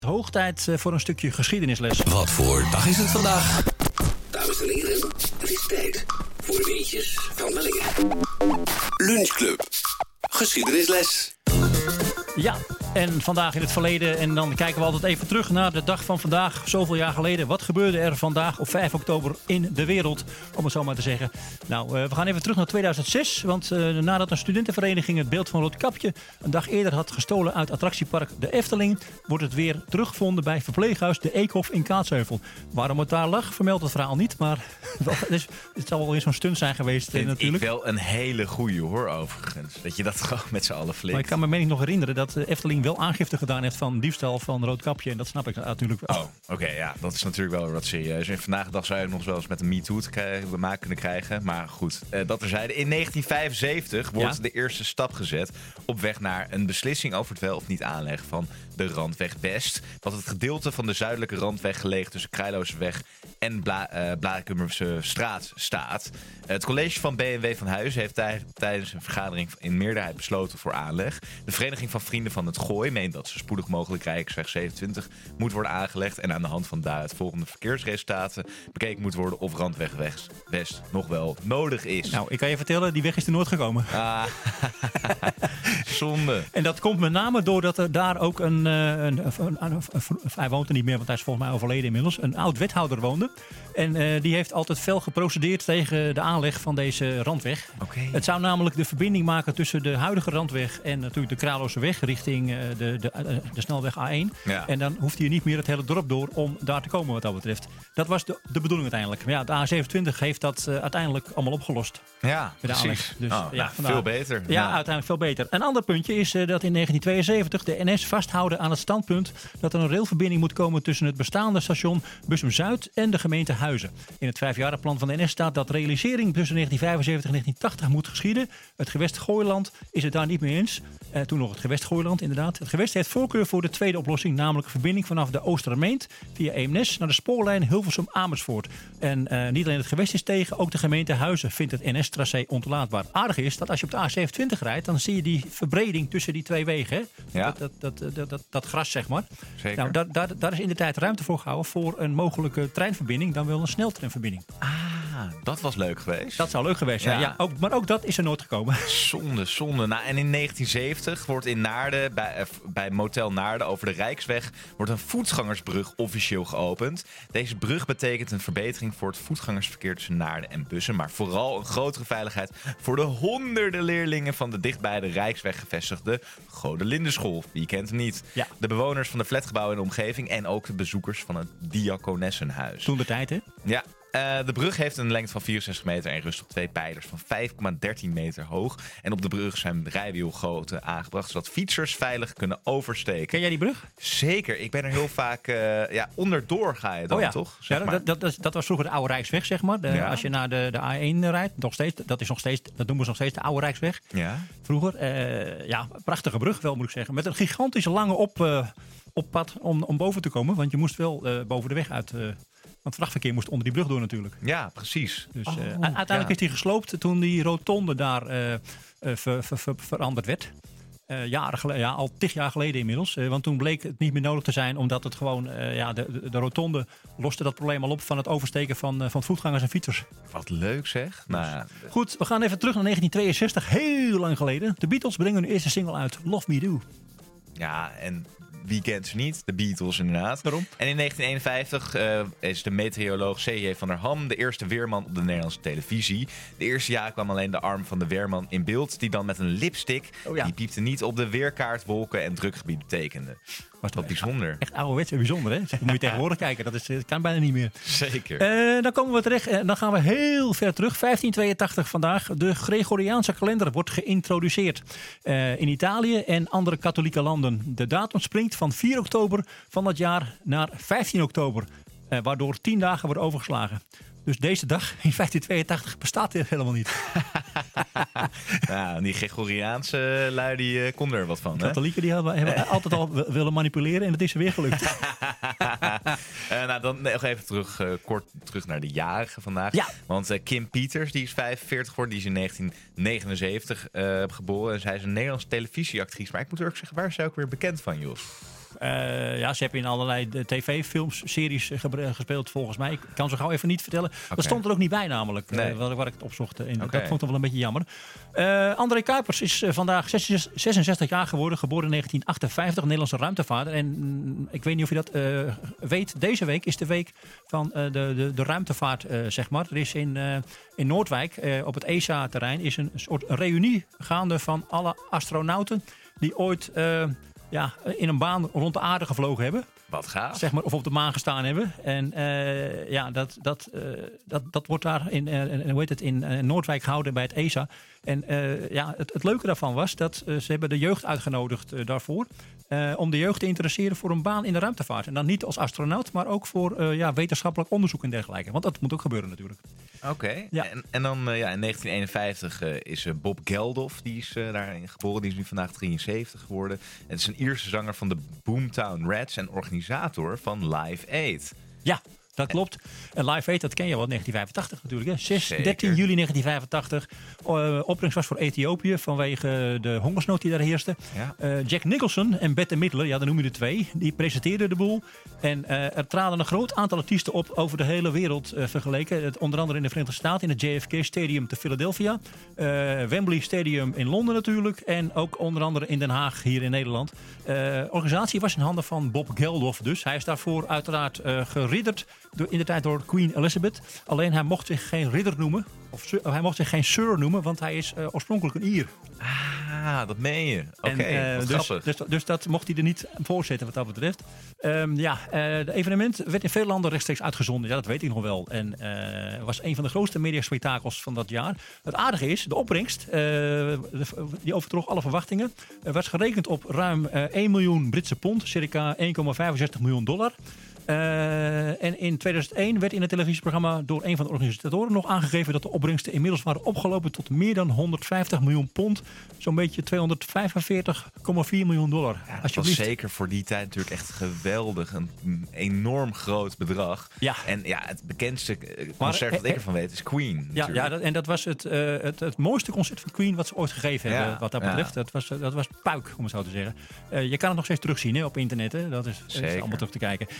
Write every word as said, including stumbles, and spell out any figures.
Hoog tijd voor een stukje geschiedenisles. Wat voor dag is het vandaag? Dames en heren, het is tijd voor de weetjes van Wellingen. Lunchclub. Geschiedenisles. Ja, en vandaag in het verleden. En dan kijken we altijd even terug naar de dag van vandaag. Zoveel jaar geleden. Wat gebeurde er vandaag op vijf oktober in de wereld? Om het zo maar te zeggen. Nou, uh, we gaan even terug naar tweeduizend zes. Want uh, nadat een studentenvereniging het beeld van Roodkapje een dag eerder had gestolen uit attractiepark de Efteling, wordt het weer teruggevonden bij verpleeghuis de Eekhof in Kaatsheuvel. Waarom het daar lag, vermeldt het verhaal niet. Maar het, is, het zal wel weer zo'n stunt zijn geweest. Vind natuurlijk. Ik wel een hele goeie hoor, overigens. Dat je dat gewoon met z'n allen flikt. Maar ik kan me mening nog herinneren dat de Efteling wel aangifte gedaan heeft van diefstal van Roodkapje. En dat snap ik natuurlijk wel. Oh, oké, okay, ja. Dat is natuurlijk wel wat serieus. En vandaag de dag zou je nog wel eens met een MeToo te krijgen, maken kunnen krijgen. Maar goed, uh, dat terzijde. In negentien vijfenzeventig wordt ja? de eerste stap gezet op weg naar een beslissing over het wel of niet aanleggen van de Randweg West. Wat het gedeelte van de zuidelijke Randweg gelegen tussen Krijlooseweg en Bla- uh, Blarikummerse straat staat. Uh, het college van B en W van Huizen heeft tij- tijdens een vergadering in meerderheid besloten voor aanleg. De Vereniging van Vrienden van het Gooi meent dat zo spoedig mogelijk Rijksweg zevenentwintig moet worden aangelegd en aan de hand van daaruit volgende verkeersresultaten bekeken moet worden of Randweg West nog wel nodig is. Nou, ik kan je vertellen, die weg is er nooit gekomen. Ah, zonde. En dat komt met name doordat er daar ook een, een, een, een, een, een hij woont er niet meer, want hij is volgens mij overleden inmiddels, een oud wethouder woonde. En uh, die heeft altijd fel geprocedeerd tegen de aanleg van deze Randweg. Okay. Het zou namelijk de verbinding maken tussen de huidige Randweg en natuurlijk de Kralooseweg richting uh, de, de, uh, de snelweg A één. Ja. En dan hoeft hij niet meer het hele dorp door om daar te komen wat dat betreft. Dat was de, de bedoeling uiteindelijk. Maar ja, de A zevenentwintig heeft dat uh, uiteindelijk allemaal opgelost. Ja, precies. Dus, oh, ja, nou, veel beter. Ja, ja, uiteindelijk veel beter. Een ander puntje is uh, dat in negentien tweeënzeventig de N S vasthouden aan het standpunt dat er een railverbinding moet komen tussen het bestaande station Bussum-Zuid en de gemeente Huizen. In het vijfjarenplan van de N S staat dat realisering tussen negentien vijfenzeventig en negentien tachtig moet geschieden. Het gewest Gooiland is het daar niet mee eens. Uh, toen nog het gewest Gooiland, inderdaad. Het gewest heeft voorkeur voor de tweede oplossing, namelijk een verbinding vanaf de Oostermeent via Eemnes naar de spoorlijn Hilversum-Amersfoort. En uh, niet alleen het gewest is tegen, ook de gemeente Huizen vindt het N S-tracé ontoelaatbaar. Aardig is dat als je op de A zevenentwintig rijdt, dan zie je die verbreding tussen die twee wegen. Hè? Ja. Dat, dat, dat, dat, dat, dat gras, zeg maar. Zeker. Nou, daar, daar, daar is in de tijd ruimte voor gehouden voor een mogelijke treinverbinding, dan wel een sneltreinverbinding. Ah, dat was leuk geweest. Dat zou leuk geweest zijn, ja. ja ook, maar ook dat is er nooit gekomen. Zonde, zonde. Nou, en in negentien zeventig wordt in Naarden, bij, uh, bij Motel Naarden over de Rijksweg, wordt een voetgangersbrug officieel geopend. Deze brug betekent een verbetering voor het voetgangersverkeer tussen Naarden en Bussen, maar vooral een grotere veiligheid voor de honderden leerlingen van de dichtbij de Rijksweg gevestigde Godelindeschool. Wie kent hem niet? Ja. De bewoners van de flatgebouwen in de omgeving en ook de bezoekers van het Diakonessenhuis. Toen de tijd, hè? Ja. Uh, de brug heeft een lengte van vierenzestig meter en rust op twee pijlers van vijf komma dertien meter hoog. En op de brug zijn rijwielgoten aangebracht, zodat fietsers veilig kunnen oversteken. Ken jij die brug? Zeker. Ik ben er heel vaak... Uh, ja, onderdoor ga je dan, oh ja. toch? Zeg ja, dat, dat, dat, dat was vroeger de oude Rijksweg, zeg maar. De, ja. Als je naar de, de A één rijdt, nog steeds, dat, is nog steeds, dat noemen ze nog steeds de oude Rijksweg. Ja. Vroeger. Uh, ja, prachtige brug wel, moet ik zeggen. Met een gigantische lange op, uh, oppad om, om boven te komen. Want je moest wel uh, boven de weg uit... Uh, Want het vrachtverkeer moest onder die brug door natuurlijk. Ja, precies. Dus oh, uh, uiteindelijk ja. is die gesloopt toen die rotonde daar uh, uh, ver, ver, ver, veranderd werd. Uh, jaren geleden, ja, al tig jaar geleden inmiddels. Uh, want toen bleek het niet meer nodig te zijn, omdat het gewoon, uh, ja, de, de, de rotonde loste dat probleem al op van het oversteken van, uh, van voetgangers en fietsers. Wat leuk zeg. Nou, ja. Goed, we gaan even terug naar negentien tweeënzestig, heel lang geleden. De Beatles brengen hun eerste single uit, Love Me Do. Ja, en... Wie kent ze niet? De Beatles inderdaad. Daarom. En in negentien eenenvijftig uh, is de meteoroloog C J van der Ham de eerste weerman op de Nederlandse televisie. De eerste jaar kwam alleen de arm van de weerman in beeld, die dan met een lipstick, oh ja. die piepte niet, op de weerkaart wolken en drukgebieden tekende. Was dat bijzonder? Echt ouderwets en bijzonder, hè? Dus moet je tegenwoordig kijken. Dat, is, dat kan bijna niet meer. Zeker. Uh, dan komen we terecht. Uh, dan gaan we heel ver terug. vijftien tweeëntachtig vandaag. De Gregoriaanse kalender wordt geïntroduceerd uh, in Italië en andere katholieke landen. De datum springt van vier oktober van dat jaar naar vijftien oktober. Uh, waardoor tien dagen worden overgeslagen. Dus deze dag in vijftien tweeëntachtig bestaat er helemaal niet. Nou, die Gregoriaanse lui die uh, kon er wat van. Hè? Katholieken die hebben, hebben altijd al willen manipuleren en het is er weer gelukt. uh, nou, dan nog even terug, uh, kort terug naar de jarigen vandaag. Ja. Want uh, Kim Peters, die is vijfenveertig geworden, die is in negentien negenenzeventig uh, geboren. En zij is een Nederlandse televisieactrice. Maar ik moet eerlijk zeggen, waar is zij ook weer bekend van, Jos? Uh, ja, ze hebben in allerlei tv-films, series uh, ge- gespeeld volgens mij. Ik kan ze gauw even niet vertellen. Okay. Dat stond er ook niet bij namelijk, nee. uh, waar, waar ik het opzocht. Uh, okay. Dat vond ik toch wel een beetje jammer. Uh, André Kuipers is uh, vandaag zesenzestig jaar geworden. Geboren in negentien achtenvijftig, Nederlandse ruimtevaarder. En mm, ik weet niet of je dat uh, weet. Deze week is de week van uh, de, de, de ruimtevaart, uh, zeg maar. Er is in, uh, in Noordwijk, uh, op het E S A-terrein, is een soort reunie gaande van alle astronauten die ooit uh, ja, in een baan rond de aarde gevlogen hebben. Wat gaaf. Zeg maar, of op de maan gestaan hebben. En uh, ja, dat, dat, uh, dat, dat wordt daar in, uh, hoe heet het, in uh, Noordwijk gehouden bij het E S A. En uh, ja, het, het leuke daarvan was dat uh, ze hebben de jeugd uitgenodigd uh, daarvoor. Uh, om de jeugd te interesseren voor een baan in de ruimtevaart. En dan niet als astronaut, maar ook voor uh, ja, wetenschappelijk onderzoek en dergelijke. Want dat moet ook gebeuren natuurlijk. Oké. Okay. Ja. En, en dan uh, ja, in negentien eenenvijftig uh, is uh, Bob Geldof, die is uh, daarin geboren. Die is nu vandaag drieënzeventig geworden. En het is een Ierse zanger van de Boomtown Rats en organisator van Live Aid. Ja. Dat klopt. En Live Aid, dat ken je wel, negentien vijfentachtig natuurlijk. Hè? zes, dertien juli negentien vijfentachtig. Uh, opbrengst was voor Ethiopië vanwege de hongersnood die daar heerste. Ja. Uh, Jack Nicholson en Bette Midler, ja, dan noem je de twee, die presenteerden de boel. En uh, er traden een groot aantal artiesten op over de hele wereld uh, vergeleken. Het, onder andere in de Verenigde Staten, in het J F K Stadium te Philadelphia. Uh, Wembley Stadium in Londen natuurlijk. En ook onder andere in Den Haag hier in Nederland. De uh, organisatie was in handen van Bob Geldof dus. Hij is daarvoor uiteraard uh, geridderd. Door, in de tijd door Queen Elizabeth. Alleen hij mocht zich geen ridder noemen. Of sur, hij mocht zich geen sir noemen, want hij is uh, oorspronkelijk een Ier. Ah, dat meen je. Oké, okay, uh, dus, dus, dus dat mocht hij er niet voor zetten wat dat betreft. Um, ja, uh, de evenement werd in veel landen rechtstreeks uitgezonden. Ja, dat weet ik nog wel. En uh, was een van de grootste mediaspectakels van dat jaar. Het aardige is, de opbrengst, uh, de, die overtrof alle verwachtingen. Uh, werd gerekend op ruim uh, één miljoen Britse pond, circa één komma vijfenzestig miljoen dollar. Uh, en in tweeduizend één werd in het televisieprogramma door een van de organisatoren nog aangegeven dat de opbrengsten inmiddels waren opgelopen tot meer dan honderdvijftig miljoen pond. Zo'n beetje tweehonderdvijfenveertig komma vier miljoen dollar. Ja, dat was zeker voor die tijd natuurlijk echt geweldig. Een enorm groot bedrag. Ja. En ja, het bekendste concert wat ik ervan weet is Queen. Ja, ja dat, en dat was het, uh, het, het mooiste concert van Queen wat ze ooit gegeven hebben. Ja, wat dat betreft. Ja. Dat, was, dat was puik, om het zo te zeggen. Uh, je kan het nog steeds terugzien hè, op internet. Hè. Dat is, is allemaal terug te kijken.